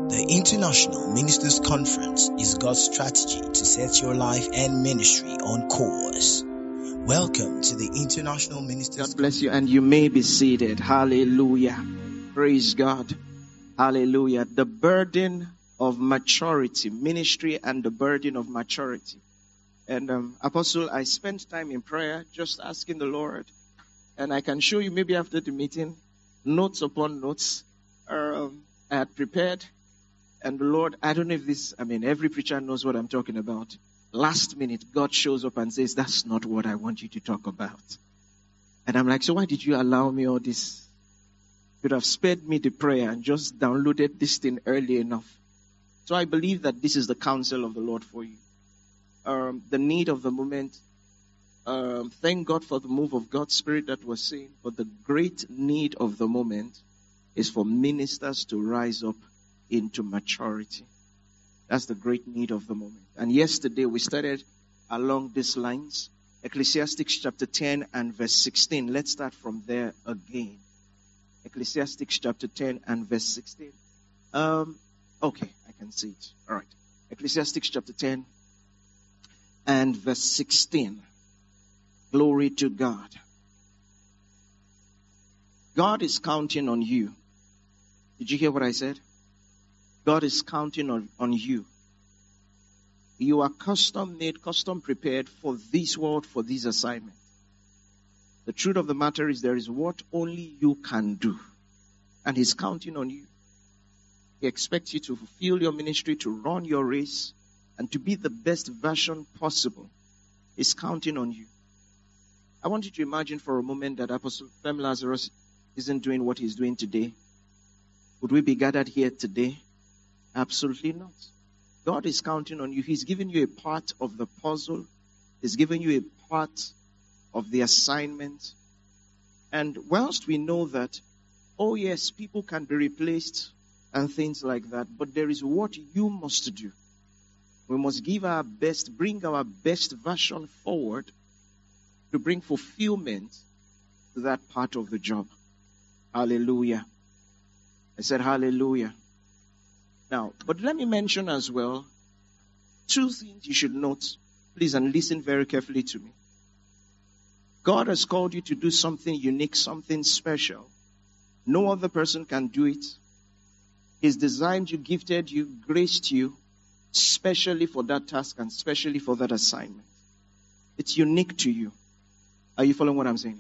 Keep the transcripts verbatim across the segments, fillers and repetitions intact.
The International Ministers Conference is God's strategy to set your life and ministry on course. Welcome to the International Ministers. God bless you, and you may be seated. Hallelujah. Praise God. Hallelujah. The burden of maturity, ministry and the burden of maturity. And um, Apostle, I spent time in prayer just asking the Lord, and I can show you maybe after the meeting, notes upon notes um, I had prepared. And the Lord, I don't know if this, I mean, every preacher knows what I'm talking about. Last minute, God shows up and says, that's not what I want you to talk about. And I'm like, so why did you allow me all this? You could have spared me the prayer and just downloaded this thing early enough. So I believe that this is the counsel of the Lord for you. Um, the need of the moment. Um, thank God for the move of God's Spirit that was seen. But the great need of the moment is for ministers to rise up into maturity. That's the great need of the moment. And yesterday we started along these lines. Ecclesiastes chapter ten and verse sixteen. Let's start from there again. Ecclesiastes chapter ten and verse sixteen. Um, okay, I can see it. All right. Ecclesiastes chapter ten and verse sixteen. Glory to God. God is counting on you. Did you hear what I said? God is counting on, on you. You are custom made, custom prepared for this world, for this assignment. The truth of the matter is there is what only you can do. And He's counting on you. He expects you to fulfill your ministry, to run your race, and to be the best version possible. He's counting on you. I want you to imagine for a moment that Apostle Fem Lazarus isn't doing what he's doing today. Would we be gathered here today? Absolutely not. God is counting on you. He's given you a part of the puzzle. He's given you a part of the assignment. And whilst we know that, oh yes, people can be replaced and things like that, but there is what you must do. We must give our best, bring our best version forward to bring fulfillment to that part of the job. Hallelujah. I said hallelujah. Now, but let me mention as well two things you should note, please, and listen very carefully to me. God has called you to do something unique, something special. No other person can do it. He's designed you, gifted you, graced you, specially for that task and specially for that assignment. It's unique to you. Are you following what I'm saying?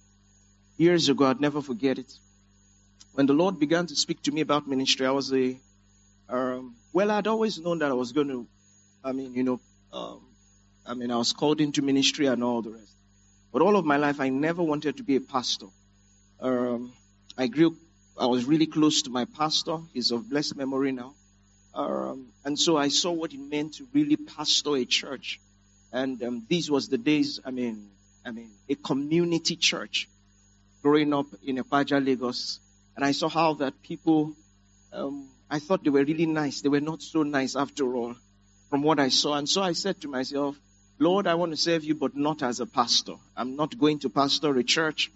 Years ago, I'd never forget it. When the Lord began to speak to me about ministry, I was a Um, well, I'd always known that I was going to, I mean, you know, um, I mean, I was called into ministry and all the rest. But all of my life, I never wanted to be a pastor. Um, I grew, I was really close to my pastor. He's of blessed memory now. Um, and so I saw what it meant to really pastor a church. And um, these was the days, I mean, I mean, a community church growing up in Epaja, Lagos. And I saw how that people, um, I thought they were really nice. They were not so nice after all, from what I saw. And so I said to myself, Lord, I want to serve you, but not as a pastor. I'm not going to pastor a church,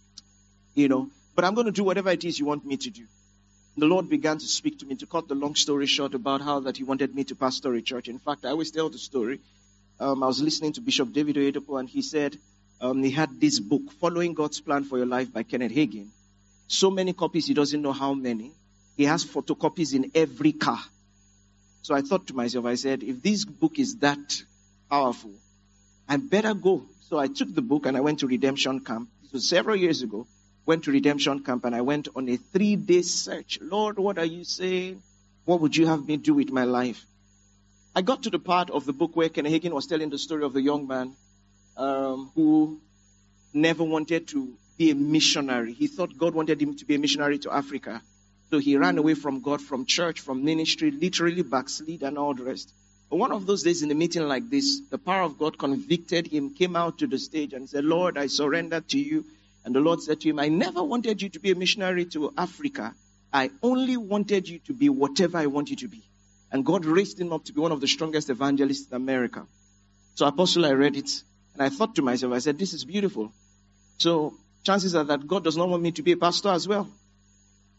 you know, but I'm going to do whatever it is you want me to do. The Lord began to speak to me, to cut the long story short, about how that He wanted me to pastor a church. In fact, I always tell the story. Um, I was listening to Bishop David Oyedepo, and he said um, he had this book, Following God's Plan for Your Life by Kenneth Hagin. So many copies, he doesn't know how many. He has photocopies in every car. So I thought to myself, I said, if this book is that powerful, I better go. So I took the book and I went to Redemption Camp. This was several years ago. Went to Redemption Camp and I went on a three-day search. Lord, what are you saying? What would you have me do with my life? I got to the part of the book where Kenneth Hagin was telling the story of the young man um, who never wanted to be a missionary. He thought God wanted him to be a missionary to Africa. So he ran away from God, from church, from ministry, literally backslid and all the rest. But one of those days in a meeting like this, the power of God convicted him, came out to the stage and said, Lord, I surrender to you. And the Lord said to him, I never wanted you to be a missionary to Africa. I only wanted you to be whatever I want you to be. And God raised him up to be one of the strongest evangelists in America. So Apostle, I read it. And I thought to myself, I said, this is beautiful. So chances are that God does not want me to be a pastor as well.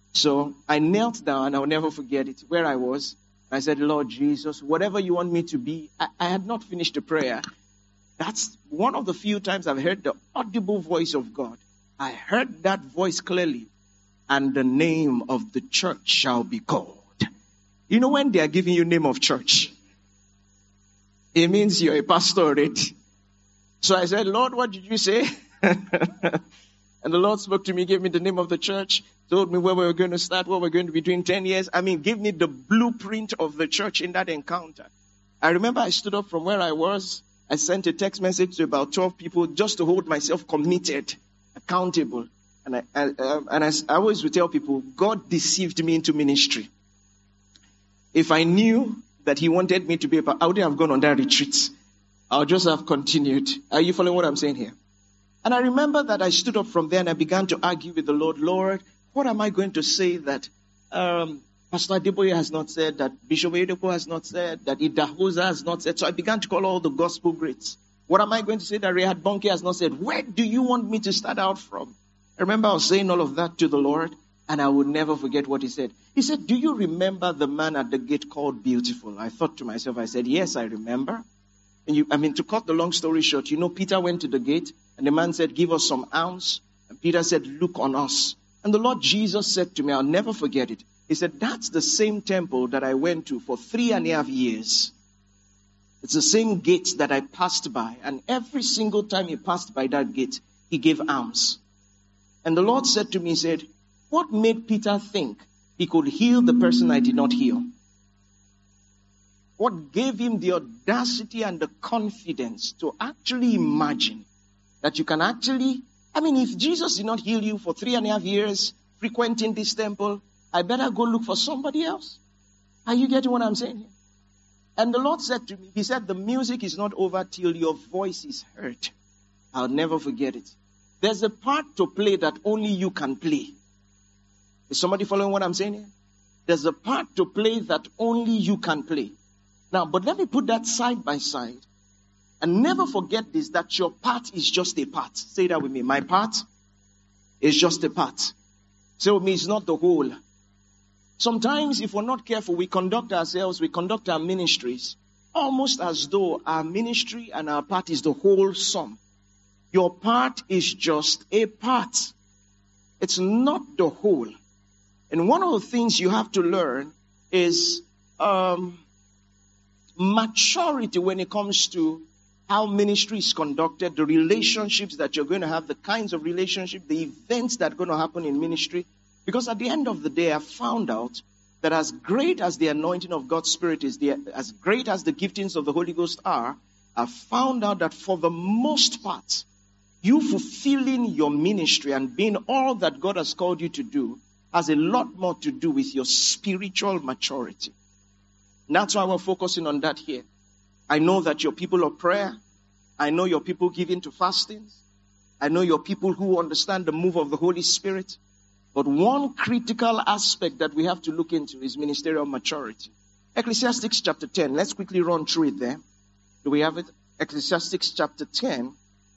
So I knelt down, and I'll never forget it, where I was. I said, Lord Jesus, whatever you want me to be. I, I had not finished the prayer. That's one of the few times I've heard the audible voice of God. I heard that voice clearly. And the name of the church shall be called. You know when they are giving you name of church, it means you're a pastor already. So I said, Lord, what did you say? And the Lord spoke to me, gave me the name of the church, told me where we were going to start, what we're going to be doing ten years. I mean, give me the blueprint of the church in that encounter. I remember I stood up from where I was. I sent a text message to about twelve people just to hold myself committed, accountable. And I, I, um, and I, I always would tell people, God deceived me into ministry. If I knew that he wanted me to be a pastor, I wouldn't have gone on that retreat. I would just have continued. Are you following what I'm saying here? And I remember that I stood up from there and I began to argue with the Lord. Lord, what am I going to say that um, Pastor Adeboye has not said, that Bishop Oyedepo has not said, that Idahosa has not said? So I began to call all the gospel greats. What am I going to say that Rehad Bonke has not said? Where do you want me to start out from? I remember I was saying all of that to the Lord, and I would never forget what he said. He said, do you remember the man at the gate called Beautiful? I thought to myself, I said, yes, I remember. And you, I mean, to cut the long story short, you know, Peter went to the gate, and the man said, give us some ounce. And Peter said, look on us. And the Lord Jesus said to me, I'll never forget it. He said, that's the same temple that I went to for three and a half years. It's the same gate that I passed by. And every single time he passed by that gate, he gave alms. And the Lord said to me, he said, what made Peter think he could heal the person I did not heal? What gave him the audacity and the confidence to actually imagine that you can actually, I mean, if Jesus did not heal you for three and a half years frequenting this temple, I better go look for somebody else. Are you getting what I'm saying here? And the Lord said to me, he said, the music is not over till your voice is heard. I'll never forget it. There's a part to play that only you can play. Is somebody following what I'm saying here? There's a part to play that only you can play. Now, but let me put that side by side. And never forget this, that your part is just a part. Say that with me. My part is just a part. Say with me, it's not the whole. Sometimes, if we're not careful, we conduct ourselves, we conduct our ministries, almost as though our ministry and our part is the whole sum. Your part is just a part. It's not the whole. And one of the things you have to learn is um, maturity when it comes to how ministry is conducted, the relationships that you're going to have, the kinds of relationships, the events that are going to happen in ministry. Because at the end of the day, I found out that as great as the anointing of God's Spirit is, the, as great as the giftings of the Holy Ghost are, I found out that for the most part, you fulfilling your ministry and being all that God has called you to do has a lot more to do with your spiritual maturity. And that's why we're focusing on that here. I know that you're people of prayer. I know you're people giving to fastings. I know you're people who understand the move of the Holy Spirit. But one critical aspect that we have to look into is ministerial maturity. Ecclesiastes chapter ten. Let's quickly run through it there. Do we have it? Ecclesiastes chapter ten.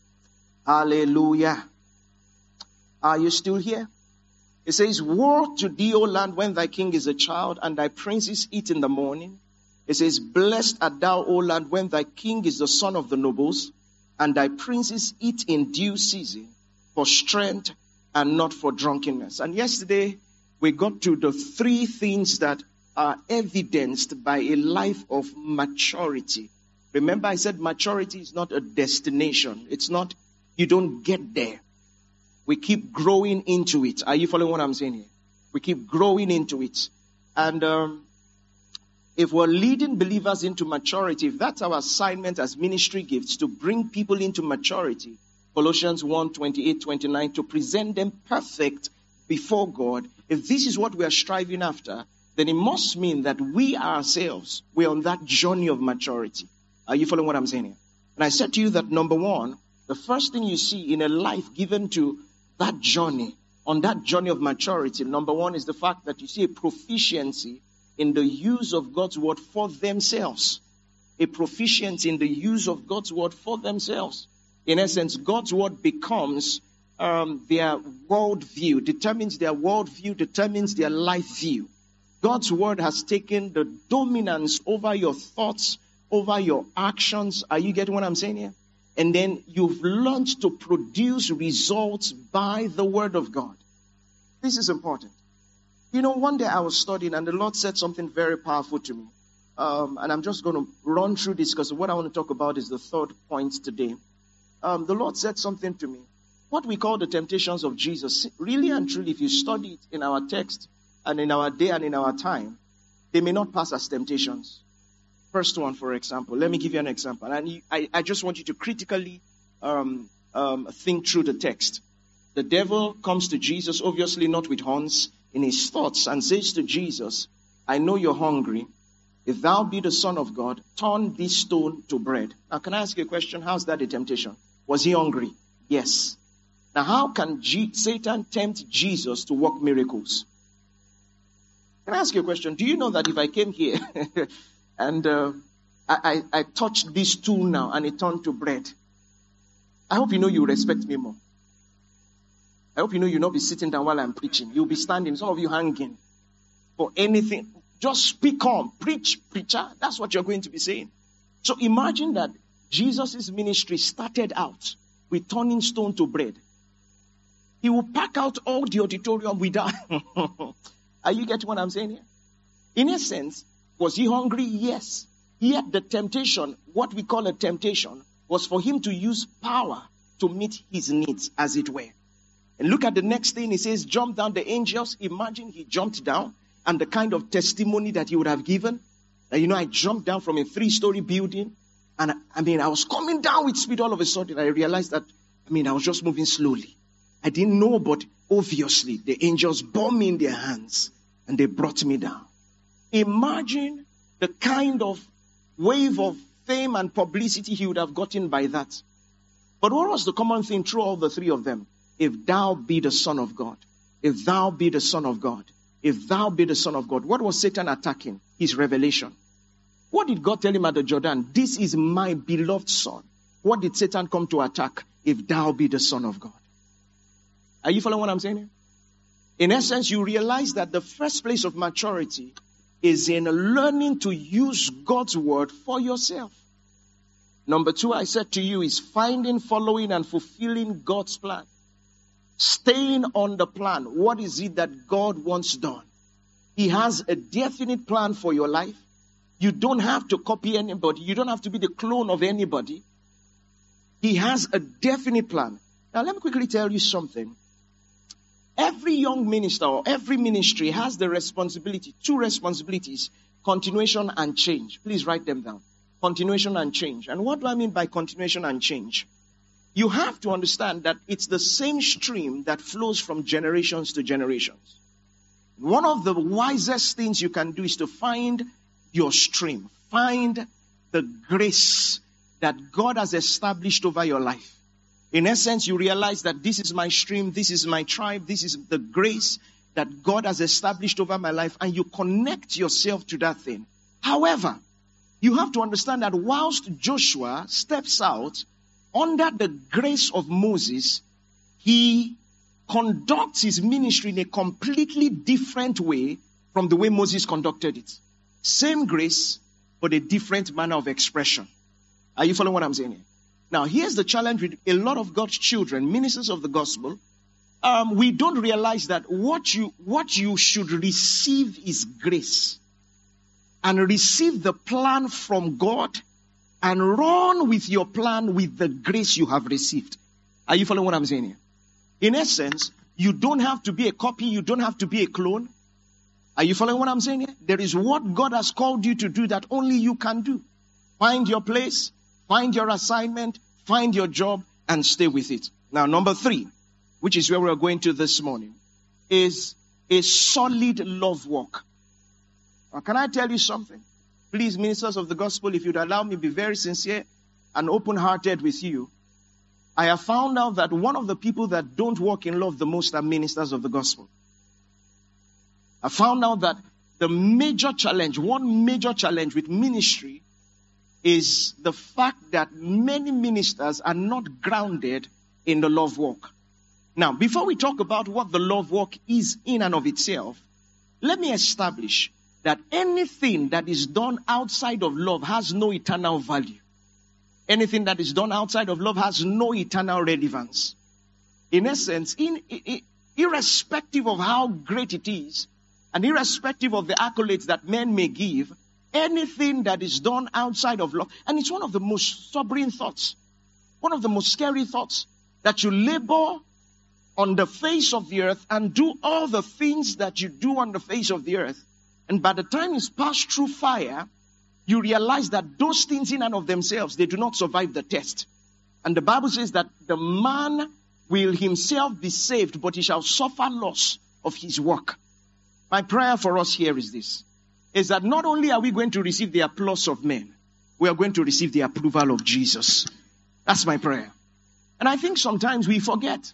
Hallelujah. Are you still here? It says, woe to thee, O land, when thy king is a child, and thy princes eat in the morning. It says, blessed art thou, O land, when thy king is the son of the nobles, and thy princes eat in due season, for strength and not for drunkenness. And yesterday, we got to the three things that are evidenced by a life of maturity. Remember, I said maturity is not a destination. It's not, you don't get there. We keep growing into it. Are you following what I'm saying here? We keep growing into it. And um, if we're leading believers into maturity, if that's our assignment as ministry gifts, to bring people into maturity, Colossians one, twenty-eight, twenty-nine, to present them perfect before God, if this is what we are striving after, then it must mean that we ourselves, we're on that journey of maturity. Are you following what I'm saying here? And I said to you that number one, the first thing you see in a life given to that journey, on that journey of maturity, number one is the fact that you see a proficiency in the use of God's word for themselves. A proficiency in the use of God's word for themselves. In essence, God's word becomes um, their worldview, determines their worldview, determines their life view. God's word has taken the dominance over your thoughts, over your actions. Are you getting what I'm saying here? And then you've learned to produce results by the word of God. This is important. You know, one day I was studying and the Lord said something very powerful to me. Um, and I'm just going to run through this because what I want to talk about is the third point today. Um, the Lord said something to me. What we call the temptations of Jesus, really and truly, if you study it in our text and in our day and in our time, they may not pass as temptations. First one, for example, let me give you an example. And I, I just want you to critically um, um, think through the text. The devil comes to Jesus, obviously not with horns, in his thoughts, and says to Jesus, I know you're hungry. If thou be the Son of God, turn this stone to bread. Now, can I ask you a question? How's that a temptation? Was he hungry? Yes. Now, how can G- Satan tempt Jesus to work miracles? Can I ask you a question? Do you know that if I came here and uh, I, I, I touched this tool now and it turned to bread, I hope you know you respect me more. I hope you know you'll not be sitting down while I'm preaching. You'll be standing, some of you hanging for anything. Just speak on, preach, preacher. That's what you're going to be saying. So imagine that Jesus' ministry started out with turning stone to bread. He will pack out all the auditorium without. Are you getting what I'm saying here? In a sense, was he hungry? Yes. Yet the temptation, what we call a temptation, was for him to use power to meet his needs, as it were. And look at the next thing. He says, jump down the angels. Imagine he jumped down and the kind of testimony that he would have given. That, you know, I jumped down from a three-story building. And I, I mean, I was coming down with speed all of a sudden. I realized that, I mean, I was just moving slowly. I didn't know, but obviously the angels bore me in their hands and they brought me down. Imagine the kind of wave of fame and publicity he would have gotten by that. But what was the common thing through all the three of them? If thou be the Son of God, if thou be the Son of God, if thou be the Son of God. What was Satan attacking? His revelation. What did God tell him at the Jordan? This is my beloved Son. What did Satan come to attack? If thou be the Son of God. Are you following what I'm saying here? In essence, you realize that the first place of maturity is in learning to use God's word for yourself. Number two, I said to you, is finding, following, and fulfilling God's plan. Staying on the plan. What is it that God wants done? He has a definite plan for your life. You don't have to copy anybody. You don't have to be the clone of anybody. He has a definite plan. Now, let me quickly tell you something. Every young minister or every ministry has the responsibility, two responsibilities, continuation and change. Please write them down. Continuation and change. And what do I mean by continuation and change? You have to understand that it's the same stream that flows from generations to generations. One of the wisest things you can do is to find your stream. Find the grace that God has established over your life. In essence, you realize that this is my stream, this is my tribe, this is the grace that God has established over my life, and you connect yourself to that thing. However, you have to understand that whilst Joshua steps out under the grace of Moses, he conducts his ministry in a completely different way from the way Moses conducted it. Same grace, but a different manner of expression. Are you following what I'm saying here? Now, here's the challenge with a lot of God's children, ministers of the gospel. Um, we don't realize that what you, what you should receive is grace. And receive the plan from God and run with your plan with the grace you have received. Are you following what I'm saying here? In essence, you don't have to be a copy. You don't have to be a clone. Are you following what I'm saying here? There is what God has called you to do that only you can do. Find your place, find your assignment, find your job, and stay with it. Now, number three, which is where we're going to this morning, is a solid love walk. Now, can I tell you something? Please, ministers of the gospel, if you'd allow me to be very sincere and open-hearted with you, I have found out that one of the people that don't walk in love the most are ministers of the gospel. I found out that the major challenge, one major challenge with ministry is the fact that many ministers are not grounded in the love walk. Now, before we talk about what the love walk is in and of itself, let me establish that anything that is done outside of love has no eternal value. Anything that is done outside of love has no eternal relevance. In essence, in, in, irrespective of how great it is, and irrespective of the accolades that men may give, anything that is done outside of love, and it's one of the most sobering thoughts, one of the most scary thoughts, that you labor on the face of the earth and do all the things that you do on the face of the earth, and by the time it's passed through fire, you realize that those things in and of themselves, they do not survive the test. And the Bible says that the man will himself be saved, but he shall suffer loss of his work. My prayer for us here is this, is that not only are we going to receive the applause of men, we are going to receive the approval of Jesus. That's my prayer. And I think sometimes we forget.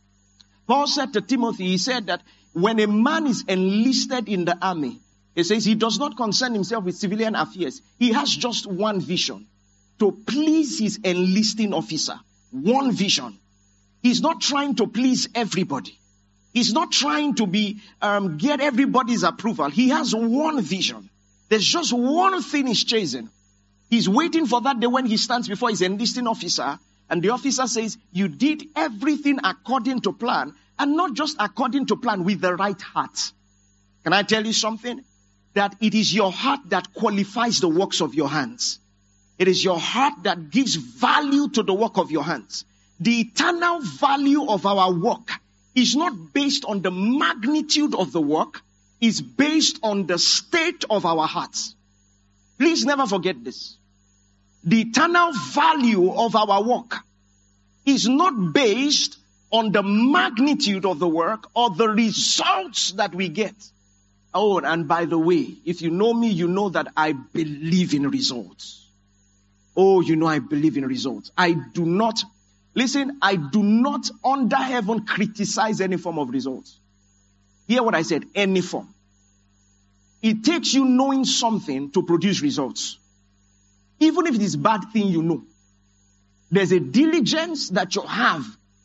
Paul said to Timothy, he said that when a man is enlisted in the army, he says he does not concern himself with civilian affairs. He has just one vision, to please his enlisting officer. One vision. He's not trying to please everybody. He's not trying to be um, get everybody's approval. He has one vision. There's just one thing he's chasing. He's waiting for that day when he stands before his enlisting officer, and the officer says, you did everything according to plan, and not just according to plan, with the right heart. Can I tell you something? That it is your heart that qualifies the works of your hands. It is your heart that gives value to the work of your hands. The eternal value of our work is not based on the magnitude of the work, it's based on the state of our hearts. Please never forget this. The eternal value of our work is not based on the magnitude of the work or the results that we get. Oh, and by the way, if you know me, you know that I believe in results. Oh, you know I believe in results. I do not, listen, I do not under heaven criticize any form of results. Hear what I said, any form. It takes you knowing something to produce results. Even if it is bad thing you know. There's a diligence that you have.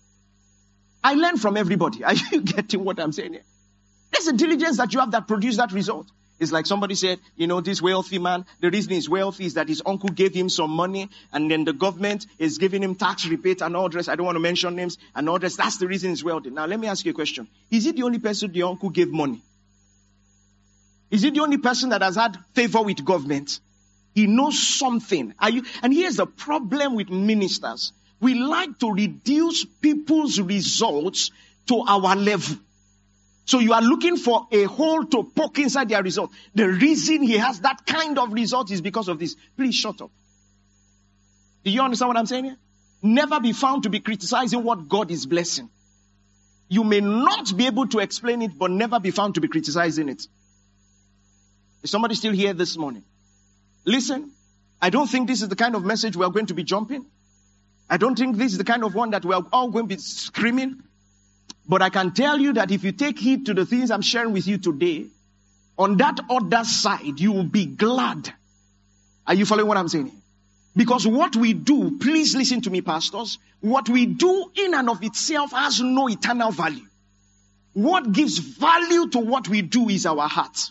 I learn from everybody. Are you getting what I'm saying here? There's a diligence that you have that produces that result. It's like somebody said, you know, this wealthy man, the reason he's wealthy is that his uncle gave him some money, and then the government is giving him tax rebate and all the rest. I don't want to mention names and all the rest. That's the reason he's wealthy. Now, let me ask you a question. Is he the only person the uncle gave money? Is he the only person that has had favor with government? He knows something. Are you? And here's the problem with ministers. We like to reduce people's results to our level. So you are looking for a hole to poke inside their result. The reason he has that kind of result is because of this. Please shut up. Do you understand what I'm saying here? Never be found to be criticizing what God is blessing. You may not be able to explain it, but never be found to be criticizing it. Is somebody still here this morning? Listen, I don't think this is the kind of message we are going to be jumping. I don't think this is the kind of one that we are all going to be screaming. But I can tell you that if you take heed to the things I'm sharing with you today, on that other side, you will be glad. Are you following what I'm saying? Because what we do, please listen to me, pastors, what we do in and of itself has no eternal value. What gives value to what we do is our heart.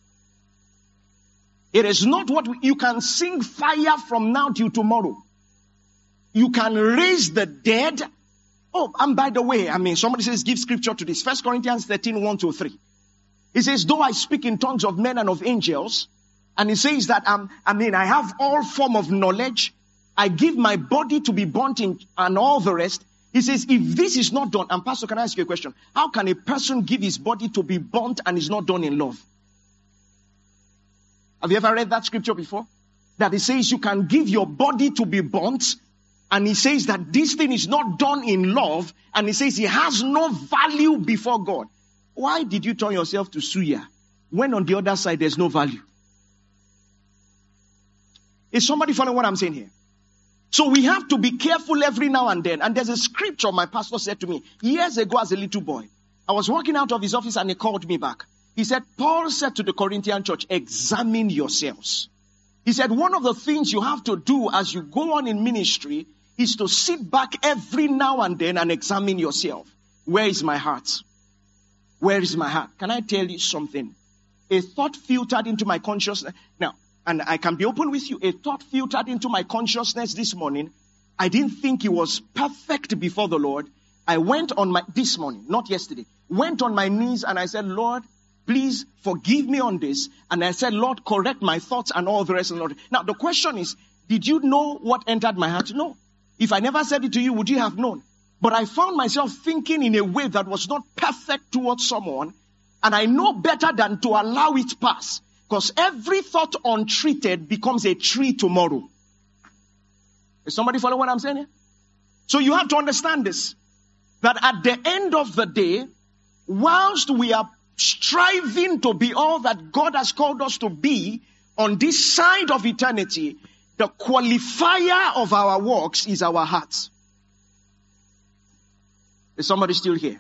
It is not what we, you can sing fire from now till tomorrow. You can raise the dead. Oh, and by the way, I mean, somebody says, give scripture to this. First Corinthians thirteen, one to three. It says, though I speak in tongues of men and of angels, and it says that, um, I mean, I have all form of knowledge. I give my body to be burnt in, and all the rest. He says, if this is not done, and Pastor, can I ask you a question? How can a person give his body to be burnt and is not done in love? Have you ever read that scripture before? That it says you can give your body to be burnt, and he says that this thing is not done in love, and he says it has no value before God. Why did you turn yourself to suya when on the other side there's no value? Is somebody following what I'm saying here? So we have to be careful every now and then. And there's a scripture my pastor said to me years ago as a little boy. I was walking out of his office and he called me back. He said, Paul said to the Corinthian church, examine yourselves. He said, one of the things you have to do as you go on in ministry is to sit back every now and then and examine yourself. Where is my heart? Where is my heart? Can I tell you something? A thought filtered into my consciousness. Now, and I can be open with you. A thought filtered into my consciousness this morning. I didn't think it was perfect before the Lord. I went on my, this morning, not yesterday, went on my knees and I said, Lord, please forgive me on this. And I said, Lord, correct my thoughts and all the rest of the Lord. Now, the question is, did you know what entered my heart? No. If I never said it to you, would you have known? But I found myself thinking in a way that was not perfect towards someone. And I know better than to allow it pass. Because every thought untreated becomes a tree tomorrow. Is somebody following what I'm saying here? So you have to understand this. That at the end of the day, whilst we are striving to be all that God has called us to be on this side of eternity, the qualifier of our works is our hearts. Is somebody still here?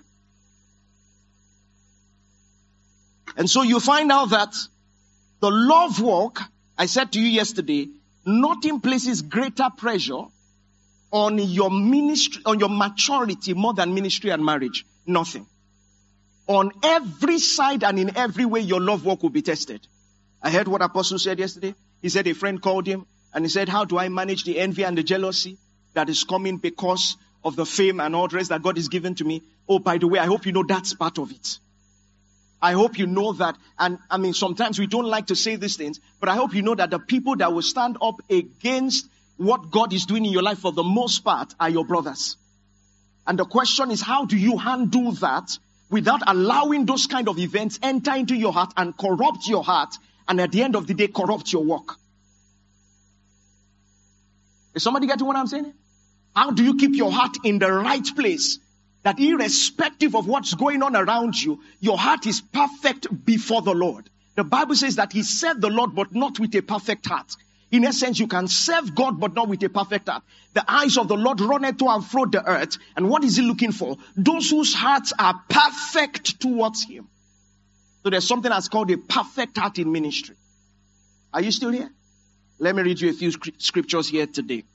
And so you find out that the love walk, I said to you yesterday, nothing places greater pressure on your ministry, on your maturity more than ministry and marriage. Nothing. On every side and in every way, your love walk will be tested. I heard what Apostle said yesterday. He said a friend called him and he said, how do I manage the envy and the jealousy that is coming because of the fame and all the rest that God has given to me? Oh, by the way, I hope you know that's part of it. I hope you know that. And I mean, sometimes we don't like to say these things, but I hope you know that the people that will stand up against what God is doing in your life for the most part are your brothers. And the question is, how do you handle that without allowing those kind of events enter into your heart and corrupt your heart, and at the end of the day, corrupt your work? Is somebody getting what I'm saying? How do you keep your heart in the right place? That irrespective of what's going on around you, your heart is perfect before the Lord. The Bible says that he served the Lord, but not with a perfect heart. In essence, you can serve God, but not with a perfect heart. The eyes of the Lord runneth to and fro the earth. And what is he looking for? Those whose hearts are perfect towards him. So there's something that's called a perfect heart in ministry. Are you still here? Let me read you a few scriptures here today.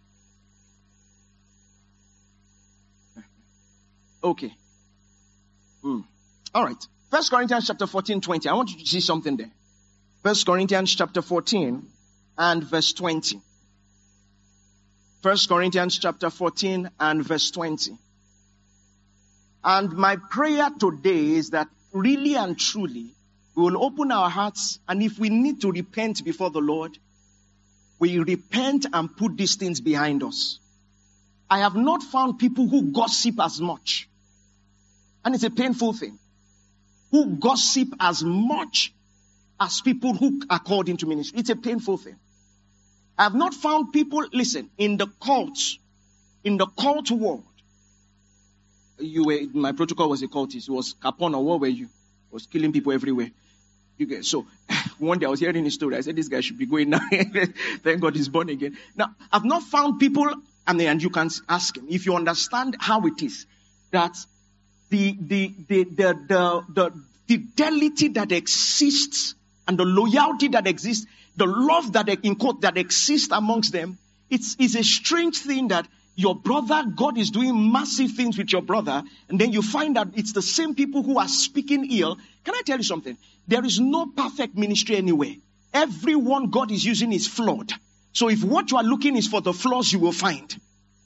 Okay. Mm. All right. First Corinthians chapter fourteen, twenty. I want you to see something there. First Corinthians chapter fourteen and verse twenty. First Corinthians chapter fourteen and verse twenty. And my prayer today is that really and truly, we will open our hearts, and if we need to repent before the Lord, we repent and put these things behind us. I have not found people who gossip as much. And it's a painful thing. Who gossip as much as people who are called into ministry. It's a painful thing. I have not found people, listen, in the cults, in the cult world. You were, my protocol was a cultist. It was Capone, or what were you? It was killing people everywhere. You get, so one day I was hearing his story. I said, this guy should be going now. Thank God he's born again. Now, I've not found people, and, and you can ask him, if you understand how it is, that the, the, the, the, the, the fidelity that exists and the loyalty that exists, the love that, in quote, that exists amongst them, it's, it's a strange thing that your brother, God is doing massive things with your brother, and then you find that it's the same people who are speaking ill. Can I tell you something? There is no perfect ministry anywhere. Everyone God is using is flawed. So if what you are looking is for the flaws, you will find.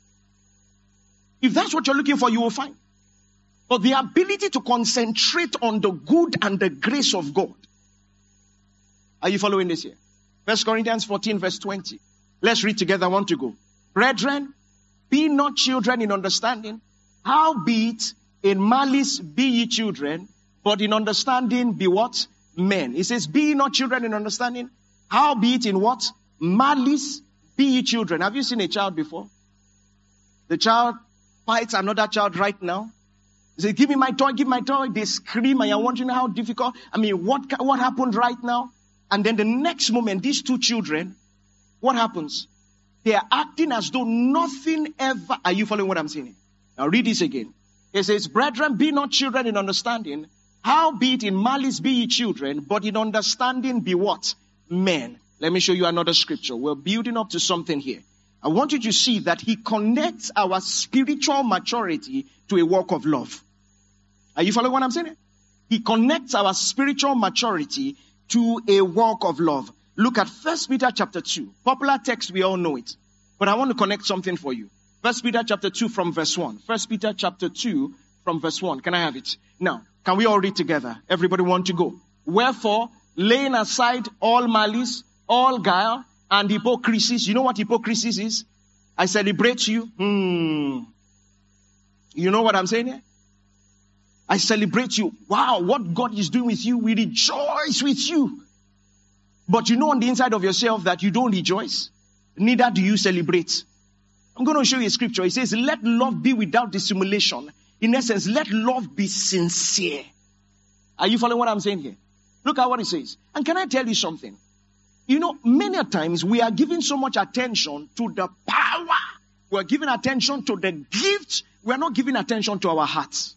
If that's what you're looking for, you will find. But the ability to concentrate on the good and the grace of God. Are you following this here? First Corinthians fourteen verse twenty. Let's read together. I want to go. Brethren, be not children in understanding. Howbeit in malice be ye children, but in understanding be what? Men. It says, be not children in understanding. Howbeit in what? Malice be ye children. Have you seen a child before? The child fights another child right now. He says, give me my toy, give me my toy. They scream, and you're wondering how difficult. I mean, what, what happened right now? And then the next moment, these two children, what happens? They are acting as though nothing ever... Are you following what I'm saying? Now read this again. It says, brethren, be not children in understanding. Howbeit in malice be ye children, but in understanding be what? Men. Let me show you another scripture. We're building up to something here. I want you to see that he connects our spiritual maturity to a work of love. Are you following what I'm saying? He connects our spiritual maturity to a walk of love. Look at First Peter chapter two. Popular text, we all know it. But I want to connect something for you. First Peter chapter two from verse one. First Peter chapter two from verse one. Can I have it? Now, can we all read together? Everybody want to go. Wherefore, laying aside all malice, all guile, and hypocrisies. You know what hypocrisies is? I celebrate you. Hmm. You know what I'm saying here? I celebrate you. Wow, what God is doing with you, we rejoice with you. But you know on the inside of yourself that you don't rejoice. Neither do you celebrate. I'm going to show you a scripture. It says, let love be without dissimulation. In essence, let love be sincere. Are you following what I'm saying here? Look at what it says. And can I tell you something? You know, many times we are giving so much attention to the power. We're giving attention to the gifts. We're not giving attention to our hearts.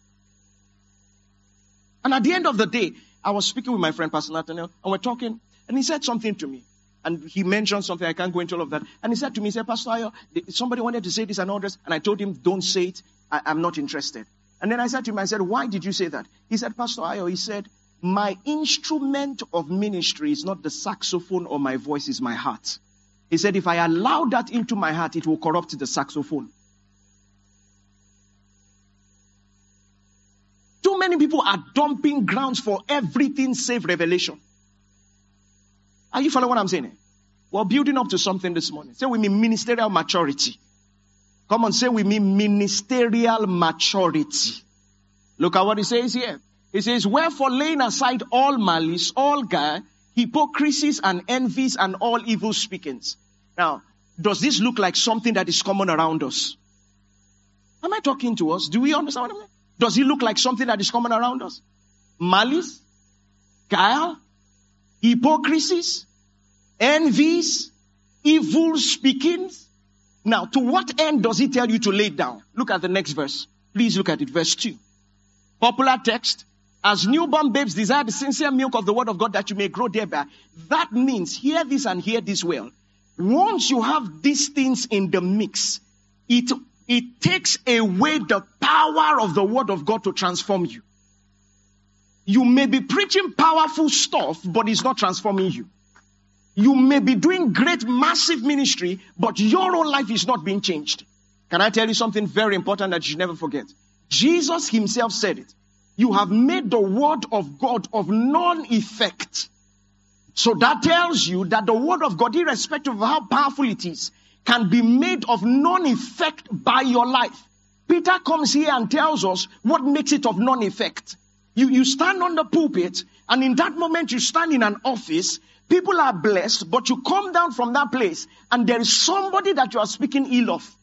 And at the end of the day, I was speaking with my friend, Pastor Nathaniel, and we're talking, and he said something to me. And he mentioned something, I can't go into all of that. And he said to me, he said, Pastor Ayo, somebody wanted to say this and all this. And I told him, don't say it. I, I'm not interested. And then I said to him, I said, why did you say that? He said, Pastor Ayo, he said, my instrument of ministry is not the saxophone or my voice, is my heart. He said, if I allow that into my heart, it will corrupt the saxophone. Too many people are dumping grounds for everything save revelation. Are you following what I'm saying? We're building up to something this morning. Say we mean ministerial maturity. Come on, say we mean ministerial maturity. Look at what he says here. He says, wherefore laying aside all malice, all guile, hypocrisies and envies and all evil speakings. Now, does this look like something that is common around us? Am I talking to us? Do we understand what I'm saying? Does it look like something that is common around us? Malice, guile, hypocrisies, envies, evil speakings. Now, to what end does he tell you to lay it down? Look at the next verse. Please look at it. Verse two. Popular text. As newborn babes desire the sincere milk of the word of God that you may grow thereby. That means, hear this and hear this well. Once you have these things in the mix, it It takes away the power of the word of God to transform you. You may be preaching powerful stuff, but it's not transforming you. You may be doing great, massive ministry, but your own life is not being changed. Can I tell you something very important that you should never forget? Jesus himself said it. You have made the word of God of none effect. So that tells you that the word of God, irrespective of how powerful it is, can be made of none effect by your life. Peter comes here and tells us what makes it of none effect. You, you stand on the pulpit, and in that moment you stand in an office, people are blessed, but you come down from that place, and there is somebody that you are speaking ill of.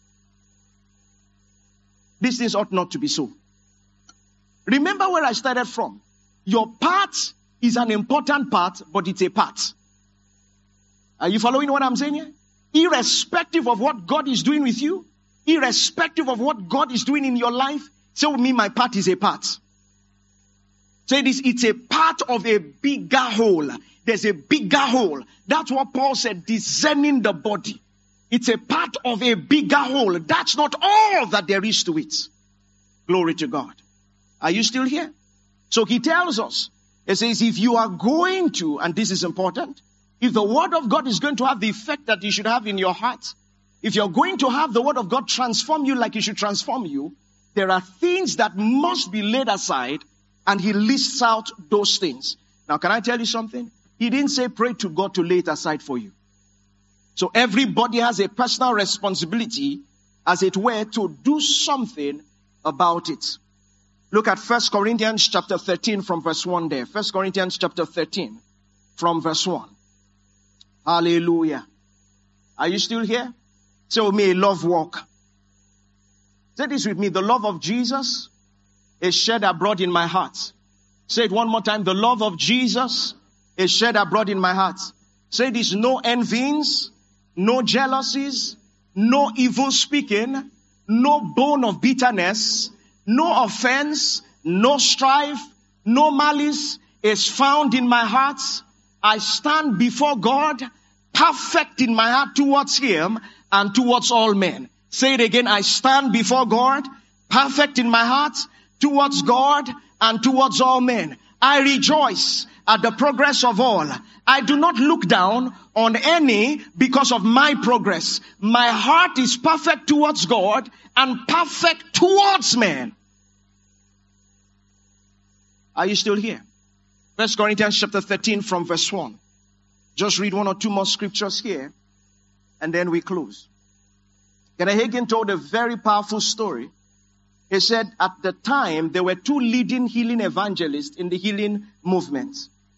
These things ought not to be so. Remember where I started from. Your part is an important part, but it's a part. Are you following what I'm saying here? Irrespective of what God is doing with you, irrespective of what God is doing in your life, say with me, my part is a part. Say this, it's a part of a bigger whole. There's a bigger whole. That's what Paul said, discerning the body. It's a part of a bigger whole. That's not all that there is to it. Glory to God. Are you still here? So he tells us, he says, if you are going to, and this is important, if the word of God is going to have the effect that you should have in your heart, if you're going to have the word of God transform you like it should transform you, there are things that must be laid aside, and he lists out those things. Now, can I tell you something? He didn't say pray to God to lay it aside for you. So everybody has a personal responsibility, as it were, to do something about it. Look at First Corinthians chapter thirteen from verse one there. First Corinthians chapter thirteen from verse one. Hallelujah. Are you still here? Say with me, a love walk. Say this with me. The love of Jesus is shed abroad in my heart. Say it one more time. The love of Jesus is shed abroad in my heart. Say this, no envyings, no jealousies, no evil speaking, no bone of bitterness, no offense, no strife, no malice is found in my heart. I stand before God, perfect in my heart towards him and towards all men. Say it again. I stand before God, perfect in my heart towards God and towards all men. I rejoice at the progress of all. I do not look down on any because of my progress. My heart is perfect towards God and perfect towards men. Are you still here? First Corinthians chapter thirteen from verse one. Just read one or two more scriptures here, and then we close. Kenneth Hagin told a very powerful story. He said at the time, there were two leading healing evangelists in the healing movement.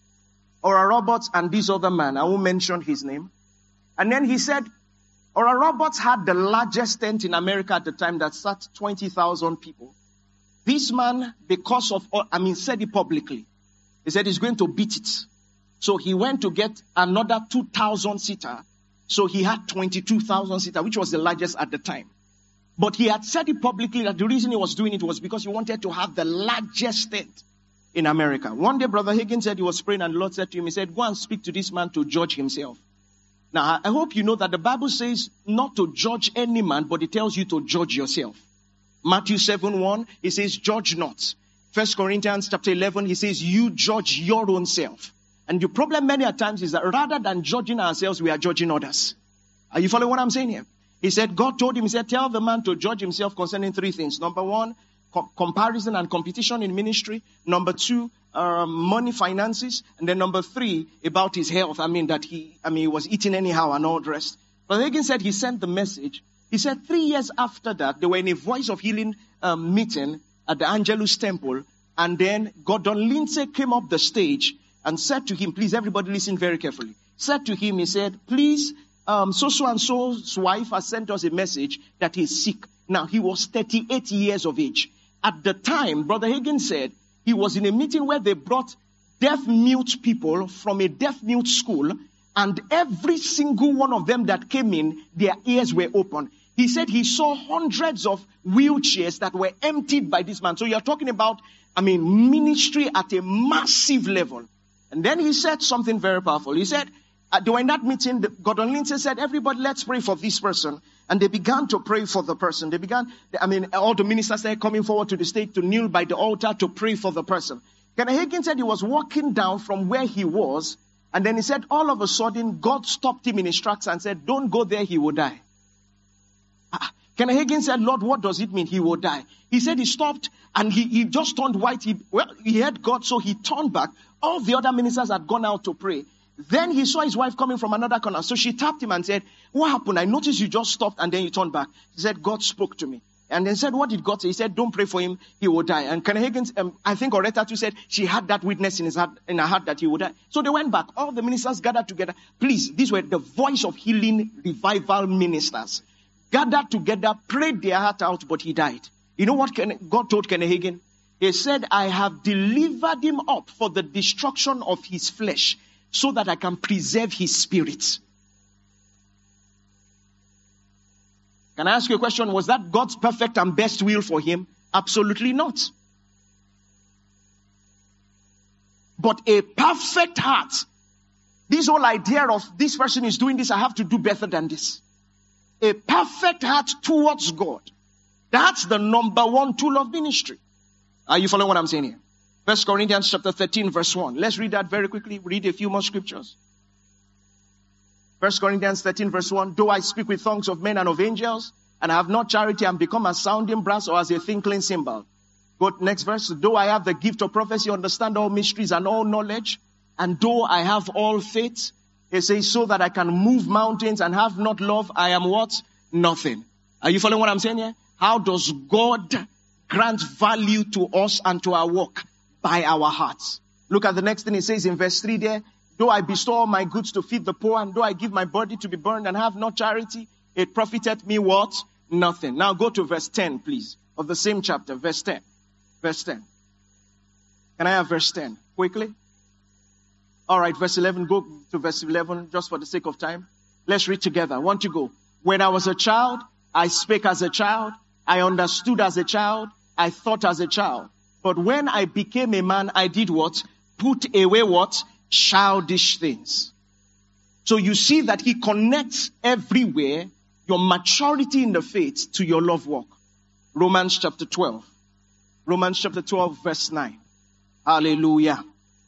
Oral Roberts and this other man, I won't mention his name. And then he said, Oral Roberts had the largest tent in America at the time that sat twenty thousand people. This man, because of, I mean, said it publicly. He said he's going to beat it. So he went to get another two thousand seater. So he had twenty-two thousand seater, which was the largest at the time. But he had said it publicly that the reason he was doing it was because he wanted to have the largest tent in America. One day, Brother Hagin said he was praying and the Lord said to him, he said, go and speak to this man to judge himself. Now, I hope you know that the Bible says not to judge any man, but it tells you to judge yourself. Matthew seven one, it says, judge not. First Corinthians chapter eleven, he says, you judge your own self. And the problem many a times is that rather than judging ourselves, we are judging others. Are you following what I'm saying here? He said, God told him, he said, tell the man to judge himself concerning three things. Number one, co- comparison and competition in ministry. Number two, um, money, finances. And then number three, about his health. I mean, that he, I mean, he was eating anyhow and all the rest. But Hagin said he sent the message. He said three years after that, they were in a Voice of Healing um, meeting at the Angelus Temple. And then Gordon Lindsay came up the stage and said to him, please, everybody listen very carefully. Said to him, he said, please, um, so-so and so's wife has sent us a message that he's sick. Now, he was thirty-eight years of age. At the time, Brother Hagin said he was in a meeting where they brought deaf-mute people from a deaf-mute school, and every single one of them that came in, their ears were open. He said he saw hundreds of wheelchairs that were emptied by this man. So you're talking about, I mean, ministry at a massive level. And then he said something very powerful. He said, uh, they were in that meeting, the, Gordon Lindsay said, everybody, let's pray for this person. And they began to pray for the person. They began, I mean, all the ministers started coming forward to the stage to kneel by the altar to pray for the person. Kenneth Hagin said he was walking down from where he was. And then he said, all of a sudden, God stopped him in his tracks and said, don't go there, he will die. Ah, Kenneth Hagin said, Lord, what does it mean he will die? He said he stopped and he, he just turned white. He, well, he heard God, so he turned back. All the other ministers had gone out to pray. Then he saw his wife coming from another corner. So she tapped him and said, what happened? I noticed you just stopped and then you turned back. He said, God spoke to me. And then said, what did God say? He said, don't pray for him, he will die. And Kenneth Hagin, um, I think Oretta too said, she had that witness in his heart, in her heart that he would die. So they went back. All the ministers gathered together. Please, these were the Voice of Healing revival ministers. Gathered together, prayed their heart out, but he died. You know what God told Kenneth Hagin? He said, I have delivered him up for the destruction of his flesh so that I can preserve his spirit. Can I ask you a question? Was that God's perfect and best will for him? Absolutely not. But a perfect heart. This whole idea of this person is doing this, I have to do better than this. A perfect heart towards God. That's the number one tool of ministry. Are you following what I'm saying here? First Corinthians chapter thirteen verse one. Let's read that very quickly. Read a few more scriptures. First Corinthians thirteen verse one. Though I speak with tongues of men and of angels, and I have not charity, and become as sounding brass or as a tinkling cymbal. Go to next verse. Though I have the gift of prophecy, understand all mysteries and all knowledge, and though I have all faith, it says, so that I can move mountains and have not love, I am what? Nothing. Are you following what I'm saying here? How does God grant value to us and to our work? By our hearts. Look at the next thing it says in verse three there. Though I bestow all my goods to feed the poor, and though I give my body to be burned and have not charity, it profiteth me what? Nothing. Now go to verse ten, please, of the same chapter. Verse ten. Verse ten. Can I have verse ten? Quickly. All right, verse eleven. Go to verse eleven just for the sake of time. Let's read together. One to go. When I was a child, I spake as a child. I understood as a child. I thought as a child. But when I became a man, I did what? Put away what? Childish things. So you see that he connects everywhere your maturity in the faith to your love walk. Romans chapter twelve. Romans chapter twelve verse nine. Hallelujah.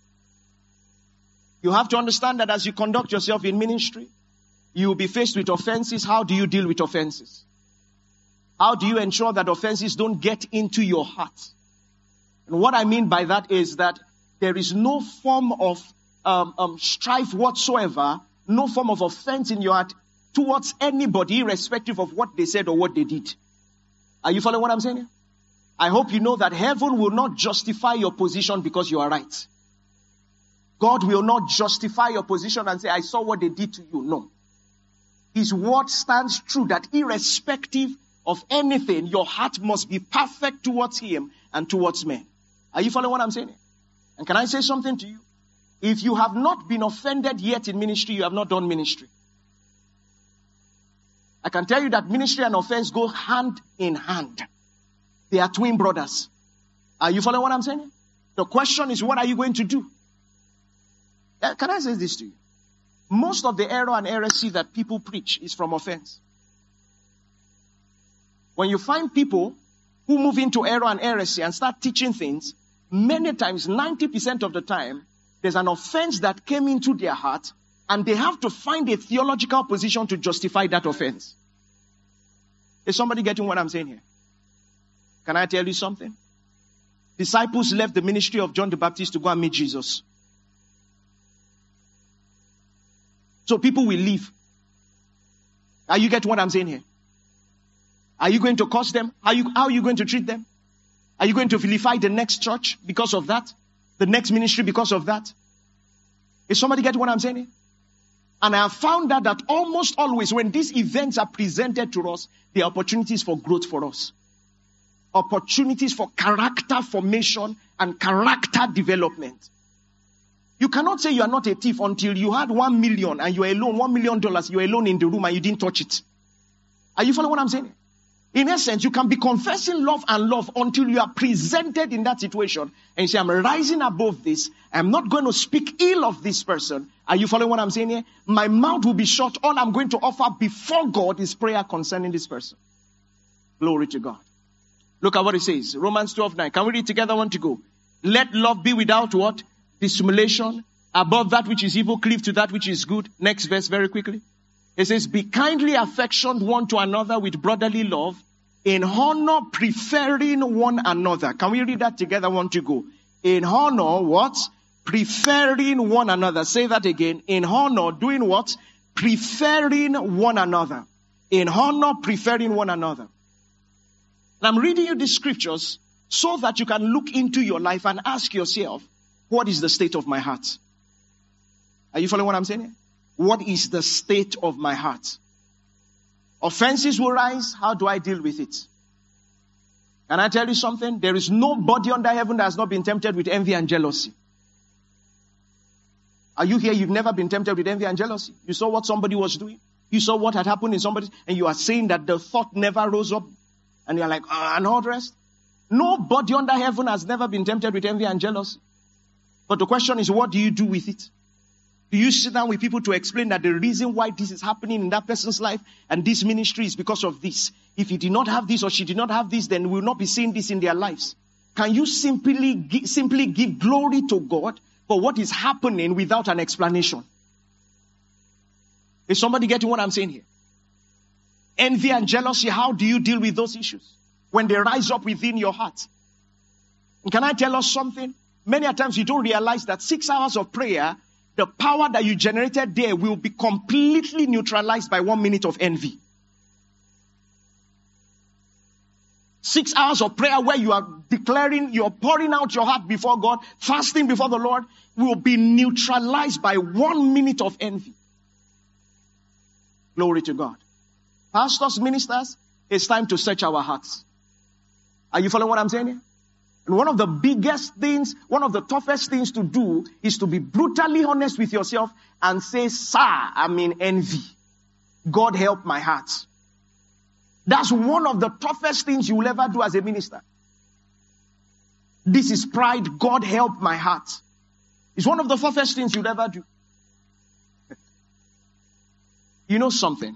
You have to understand that as you conduct yourself in ministry, you will be faced with offenses. How do you deal with offenses? How do you ensure that offenses don't get into your heart? And what I mean by that is that there is no form of um, um, strife whatsoever, no form of offense in your heart towards anybody, irrespective of what they said or what they did. Are you following what I'm saying here? I hope you know that heaven will not justify your position because you are right. God will not justify your position and say, I saw what they did to you. No. His word stands true that irrespective of anything, your heart must be perfect towards him and towards men. Are you following what I'm saying? And can I say something to you? If you have not been offended yet in ministry, you have not done ministry. I can tell you that ministry and offense go hand in hand. They are twin brothers. Are you following what I'm saying? The question is, what are you going to do? Can I say this to you? Most of the error and heresy that people preach is from offense. When you find people who move into error and heresy and start teaching things, many times, ninety percent of the time, there's an offense that came into their heart and they have to find a theological position to justify that offense. Is somebody getting what I'm saying here? Can I tell you something? Disciples left the ministry of John the Baptist to go and meet Jesus. So people will leave. Are you getting what I'm saying here? Are you going to curse them? How are you, how are you going to treat them? Are you going to vilify the next church because of that? The next ministry because of that? Is somebody getting what I'm saying here? And I have found out that almost always when these events are presented to us, there are opportunities for growth for us. Opportunities for character formation and character development. You cannot say you are not a thief until you had one million and you are alone, one million dollars, you are alone in the room and you didn't touch it. Are you following what I'm saying? In essence, you can be confessing love and love until you are presented in that situation and you say, I'm rising above this. I'm not going to speak ill of this person. Are you following what I'm saying here? My mouth will be shut. All I'm going to offer before God is prayer concerning this person. Glory to God. Look at what it says. Romans twelve nine. Can we read together? I want to go. Let love be without what? Dissimulation. Above that which is evil, cleave to that which is good. Next verse very quickly. It says, be kindly affectioned one to another with brotherly love, in honor preferring one another. Can we read that together? I want to go. In honor, what? Preferring one another. Say that again. In honor, doing what? Preferring one another. In honor, preferring one another. And I'm reading you these scriptures so that you can look into your life and ask yourself, what is the state of my heart? Are you following what I'm saying here? What is the state of my heart? Offenses will rise. How do I deal with it? Can I tell you something? There is nobody under heaven that has not been tempted with envy and jealousy. Are you here? You've never been tempted with envy and jealousy. You saw what somebody was doing. You saw what had happened in somebody, and you are saying that the thought never rose up. And you're like, ah, and all the rest. Nobody under heaven has never been tempted with envy and jealousy. But the question is, what do you do with it? Do you sit down with people to explain that the reason why this is happening in that person's life and this ministry is because of this? If he did not have this or she did not have this, then we will not be seeing this in their lives. Can you simply, simply give glory to God for what is happening without an explanation? Is somebody getting what I'm saying here? Envy and jealousy, how do you deal with those issues when they rise up within your heart? And can I tell us something? Many a times you don't realize that six hours of prayer, the power that you generated there will be completely neutralized by one minute of envy. Six hours of prayer where you are declaring, you're pouring out your heart before God, fasting before the Lord, will be neutralized by one minute of envy. Glory to God. Pastors, ministers, it's time to search our hearts. Are you following what I'm saying here? And one of the biggest things, one of the toughest things to do is to be brutally honest with yourself and say, sir, I'm in envy. God help my heart. That's one of the toughest things you will ever do as a minister. This is pride. God help my heart. It's one of the toughest things you'll ever do. You know something?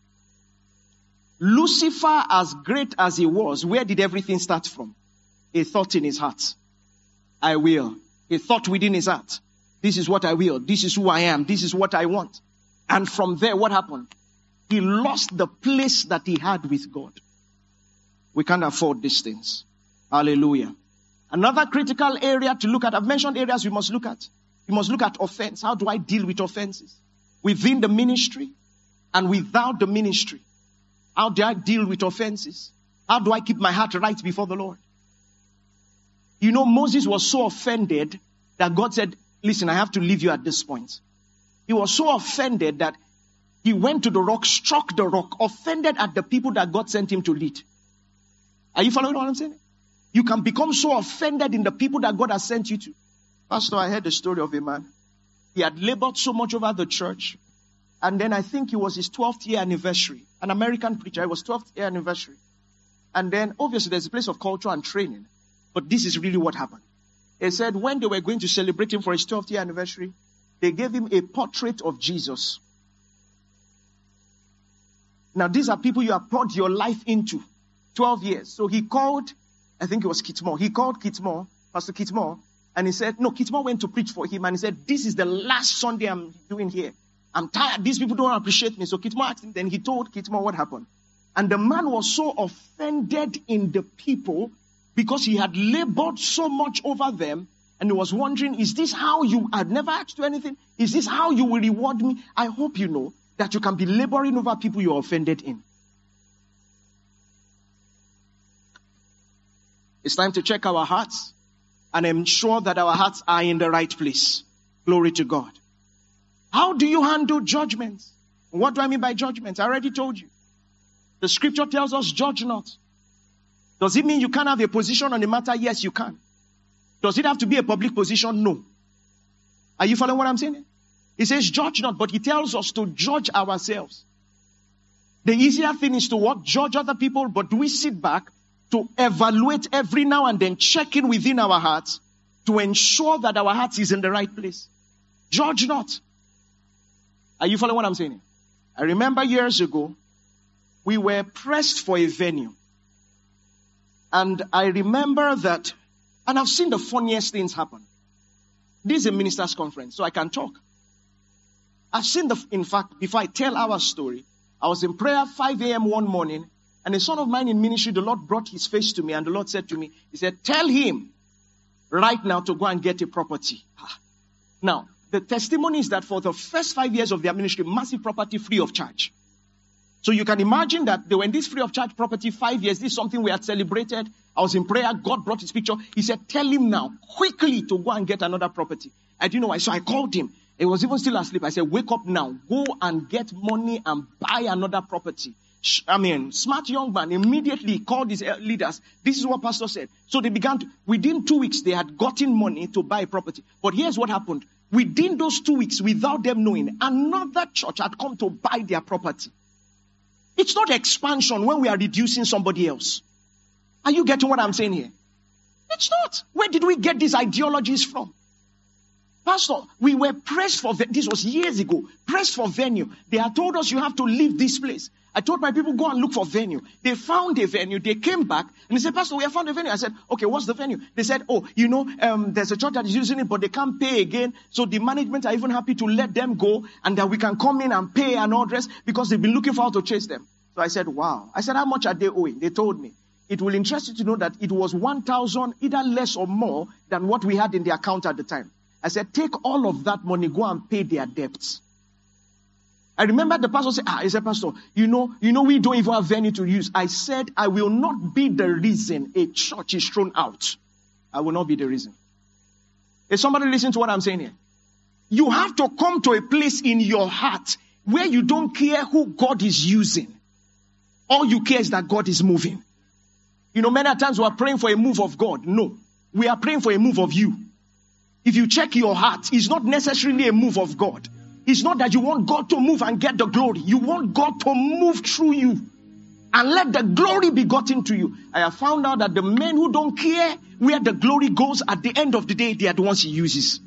Lucifer, as great as he was, where did everything start from? A thought in his heart. I will. He thought within his heart, this is what I will. This is who I am. This is what I want. And from there, what happened? He lost the place that he had with God. We can't afford these things. Hallelujah. Another critical area to look at. I've mentioned areas we must look at. We must look at offense. How do I deal with offenses? Within the ministry and without the ministry. How do I deal with offenses? How do I keep my heart right before the Lord? You know, Moses was so offended that God said, listen, I have to leave you at this point. He was so offended that he went to the rock, struck the rock, offended at the people that God sent him to lead. Are you following what I'm saying? You can become so offended in the people that God has sent you to. Pastor, I heard the story of a man. He had labored so much over the church. And then I think it was his twelfth year anniversary. An American preacher. It was twelfth year anniversary. And then obviously there's a place of culture and training. But this is really what happened. He said when they were going to celebrate him for his twelfth year anniversary, they gave him a portrait of Jesus. Now these are people you have poured your life into. twelve years. So he called, I think it was Kitmore. He called Kitmore, Pastor Kitmore, and he said, no, Kitmore went to preach for him. And he said, this is the last Sunday I'm doing here. I'm tired. These people don't appreciate me. So Kitmore asked him, then he told Kitmore what happened. And the man was so offended in the people because he had labored so much over them. And he was wondering, is this how you, I've never asked you anything. Is this how you will reward me? I hope you know that you can be laboring over people you're offended in. It's time to check our hearts and ensure that our hearts are in the right place. Glory to God. How do you handle judgments? What do I mean by judgments? I already told you. The scripture tells us, judge not. Does it mean you can't have a position on the matter? Yes, you can. Does it have to be a public position? No. Are you following what I'm saying? He says, judge not, but he tells us to judge ourselves. The easier thing is to what? Judge other people, but do we sit back to evaluate every now and then, check in within our hearts to ensure that our heart is in the right place? Judge not. Are you following what I'm saying? I remember years ago, we were pressed for a venue. And I remember that, and I've seen the funniest things happen. This is a minister's conference, so I can talk. I've seen the, in fact, before I tell our story, I was in prayer five a.m. one morning, and a son of mine in ministry, the Lord brought his face to me, and the Lord said to me, he said, tell him right now to go and get a property. Now, the testimony is that for the first five years of their ministry, massive property free of charge. So you can imagine that they were in this free of charge property five years. This is something we had celebrated. I was in prayer. God brought his picture. He said, tell him now quickly to go and get another property. I didn't know why. So I called him. He was even still asleep. I said, wake up now. Go and get money and buy another property. I mean, smart young man immediately called his leaders. This is what pastor said. So they began to, within two weeks, they had gotten money to buy property. But here's what happened. Within those two weeks, without them knowing, another church had come to buy their property. It's not expansion when we are reducing somebody else. Are you getting what I'm saying here? It's not. Where did we get these ideologies from? Pastor, we were pressed for, this was years ago, pressed for venue. They had told us you have to leave this place. I told my people, go and look for venue. They found a venue. They came back and they said, Pastor, we have found a venue. I said, okay, what's the venue? They said, oh, you know, um, there's a church that is using it, but they can't pay again. So the management are even happy to let them go and that we can come in and pay and all rest because they've been looking for how to chase them. So I said, wow. I said, how much are they owing? They told me. It will interest you to know that it was one thousand, either less or more than what we had in the account at the time. I said, take all of that money, go and pay their debts. I remember the pastor said, ah, he said, Pastor, you know, you know, we don't even have venue to use. I said, I will not be the reason a church is thrown out. I will not be the reason. Is somebody listening to what I'm saying here? You have to come to a place in your heart where you don't care who God is using. All you care is that God is moving. You know, many times we are praying for a move of God. No, we are praying for a move of you. If you check your heart, it's not necessarily a move of God. It's not that you want God to move and get the glory. You want God to move through you and let the glory be gotten to you. I have found out that the men who don't care where the glory goes at the end of the day, they are the ones he uses.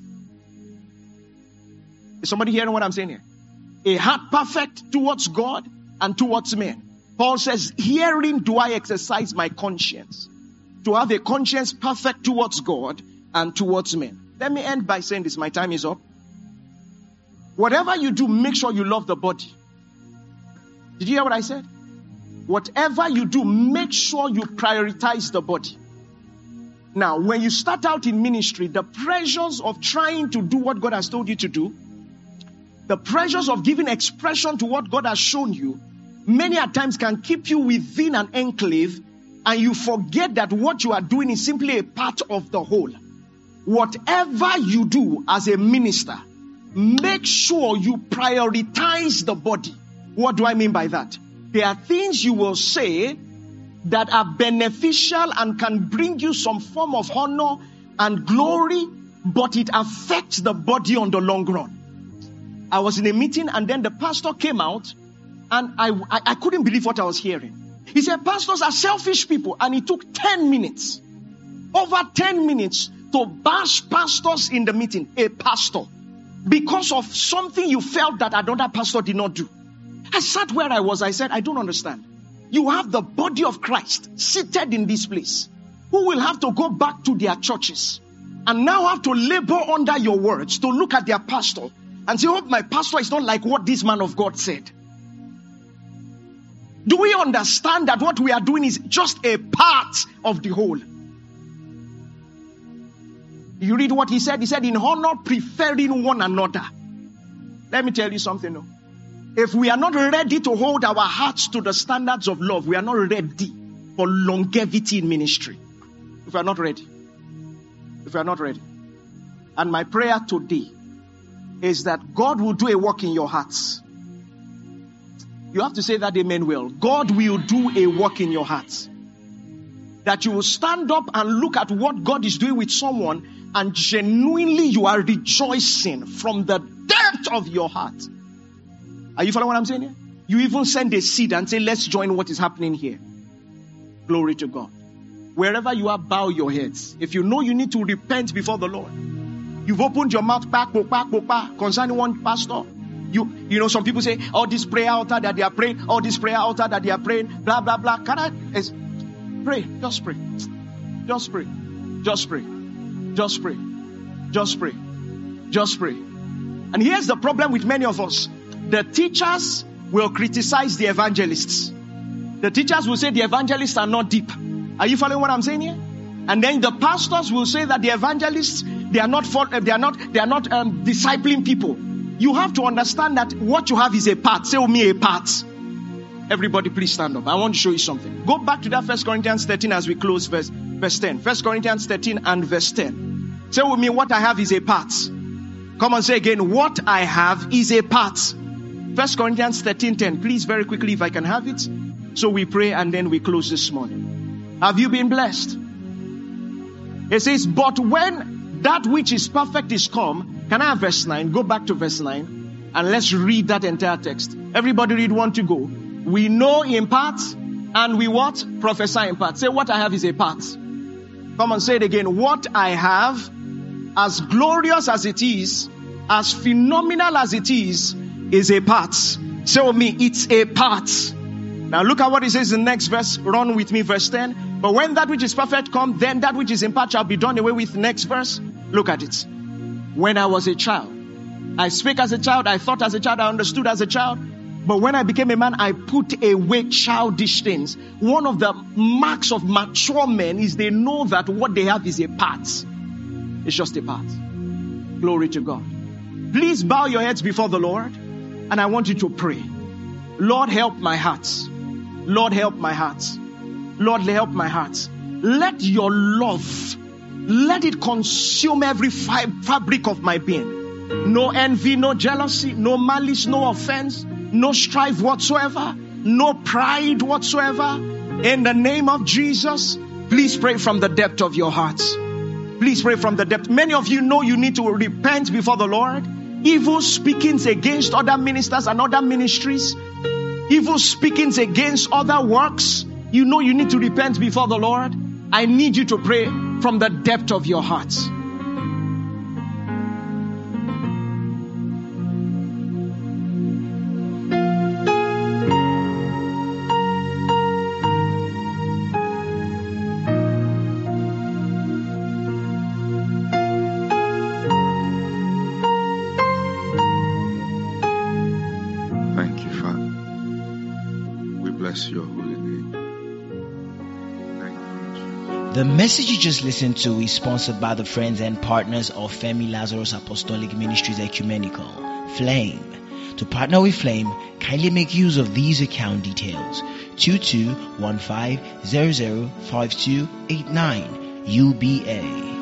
Is somebody hearing what I'm saying here? A heart perfect towards God and towards men. Paul says, herein do I exercise my conscience. To have a conscience perfect towards God and towards men. Let me end by saying this. My time is up. Whatever you do, make sure you love the body. Did you hear what I said? Whatever you do, make sure you prioritize the body. Now, when you start out in ministry, the pressures of trying to do what God has told you to do, the pressures of giving expression to what God has shown you, many at times can keep you within an enclave, and you forget that what you are doing is simply a part of the whole. Whatever you do as a minister, make sure you prioritize the body. What do I mean by that? There are things you will say that are beneficial and can bring you some form of honor and glory, but it affects the body on the long run. I was in a meeting and then the pastor came out and I, I, I couldn't believe what I was hearing. He said, pastors are selfish people, and it took ten minutes, over ten minutes to bash pastors in the meeting, a pastor, because of something you felt that another pastor did not do. I sat where I was. I said, I don't understand. You have the body of Christ seated in this place, who will have to go back to their churches and now have to labor under your words to look at their pastor and say, oh, my pastor is not like what this man of God said. Do we understand that what we are doing is just a part of the whole? You read what he said. He said, in honor, preferring one another. Let me tell you something. No? If we are not ready to hold our hearts to the standards of love, we are not ready for longevity in ministry. If we are not ready. If we are not ready. And my prayer today is that God will do a work in your hearts. You have to say that amen well. God will do a work in your hearts. That you will stand up and look at what God is doing with someone, and genuinely you are rejoicing from the depth of your heart. Are you following what I'm saying here? You even send a seed and say, let's join what is happening here. Glory to God. Wherever you are, bow your heads. If you know you need to repent before the Lord, you've opened your mouth back, back, back, back, concerning one pastor. You, you know, some people say, oh, this prayer altar that they are praying, oh, this prayer altar that they are praying, blah, blah, blah. Can I is, pray? Just pray. Just pray. Just pray. Just pray. Just pray. Just pray. And here's the problem with many of us. The teachers will criticize the evangelists. The teachers will say the evangelists are not deep. Are you following what I'm saying here? And then the pastors will say that the evangelists, they are not for, they are not they are not um, discipling people. You have to understand that what you have is a part. Say with me, a part. Everybody, please stand up. I want to show you something. Go back to that First Corinthians thirteen as we close verse verse ten. First Corinthians thirteen and verse ten. Say with me, what I have is a part. Come on, say again, what I have is a part. First Corinthians thirteen ten. Please, very quickly, if I can have it. So we pray and then we close this morning. Have you been blessed? It says, but when that which is perfect is come. Can I have verse nine? Go back to verse nine and let's read that entire text. Everybody read one to go. We know in part and we what? Prophesy in part. Say, what I have is a part. Come on, say it again. What I have, as glorious as it is, as phenomenal as it is, is a part. Say with me, it's a part. Now look at what it says in the next verse. Run with me, verse ten. But when that which is perfect come, then that which is in part shall be done away with. Next verse. Look at it. When I was a child, I spake as a child, I thought as a child, I understood as a child. But when I became a man, I put away childish things. One of the marks of mature men is they know that what they have is a part. It's just a part. Glory to God. Please bow your heads before the Lord, and I want you to pray. Lord, help my heart. Lord, help my heart. Lord, help my heart. Let your love, let it consume every fib- fabric of my being. No envy, no jealousy, no malice, no offense, no strife whatsoever, no pride whatsoever. In the name of Jesus, please pray from the depth of your hearts. Please pray from the depth. Many of you know you need to repent before the Lord. Evil speakings against other ministers and other ministries. Evil speakings against other works. You know you need to repent before the Lord. I need you to pray from the depth of your hearts. Father. We bless your holy name. Thank you, Jesus. The message you just listened to is sponsored by the friends and partners of Femi Lazarus Apostolic Ministries Ecumenical, Flame. To partner with Flame, kindly make use of these account details: two two one five zero zero five two eight nine U B A.